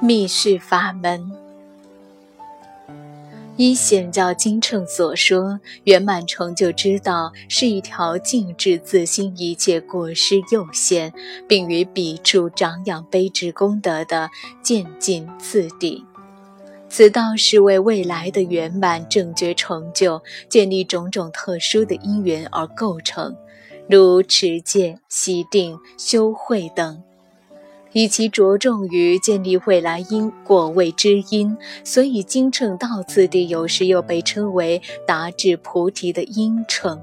密续法门。依显教经乘所说，圆满成就之道是一条静止自心一切过失诱现，并于彼处长养悲智功德的渐进次第。此道是为未来的圆满正觉成就建立种种特殊的因缘而构成，如持戒、习定、修慧等，以其着重于建立未来因果位之因，所以经乘道次第有时又被称为达至菩提的因乘。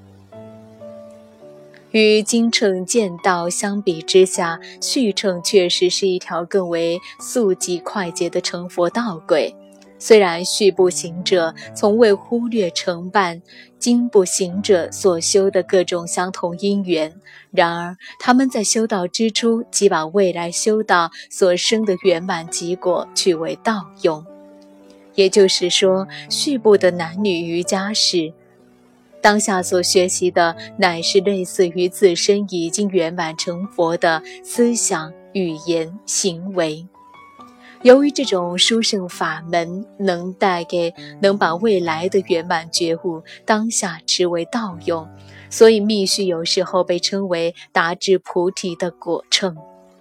与经乘见道相比之下，续乘确实是一条更为速疾快捷的成佛道轨。虽然续部行者从未忽略承办经部行者所修的各种相同因缘，然而他们在修道之初即把未来修道所生的圆满结果取为道用。也就是说，续部的男女瑜伽士当下所学习的乃是类似于自身已经圆满成佛的思想、语言、行为。由于这种殊胜法门能把未来的圆满觉悟当下持为道用，所以密续有时候被称为达至菩提的果乘。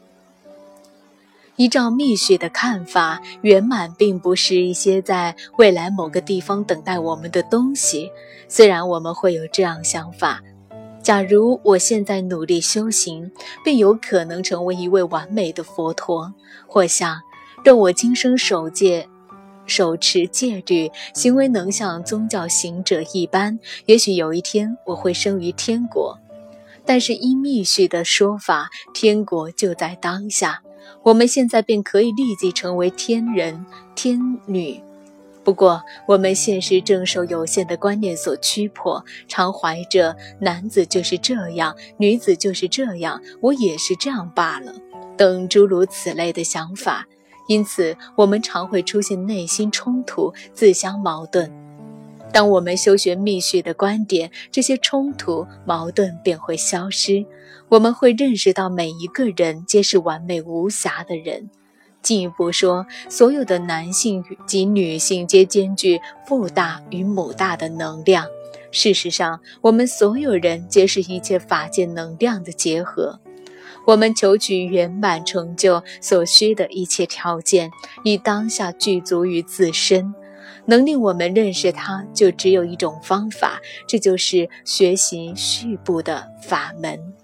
依照密续的看法，圆满并不是一些在未来某个地方等待我们的东西。虽然我们会有这样想法，假如我现在努力修行，便有可能成为一位完美的佛陀，或想让我今生守持戒律，行为能像宗教行者一般，也许有一天我会生于天国。但是依密续的说法，天国就在当下，我们现在便可以立即成为天人、天女。不过我们现实正受有限的观念所驱迫，常怀着男子就是这样，女子就是这样，我也是这样罢了等诸如此类的想法，因此我们常会出现内心冲突，自相矛盾。当我们修学密续的观点，这些冲突矛盾便会消失，我们会认识到每一个人皆是完美无瑕的人。进一步说，所有的男性及女性皆兼具父大与母大的能量。事实上，我们所有人皆是一切法界能量的结合。我们求取圆满成就所需的一切条件，以当下具足于自身。能令我们认识它，就只有一种方法，这就是学习续部的法门。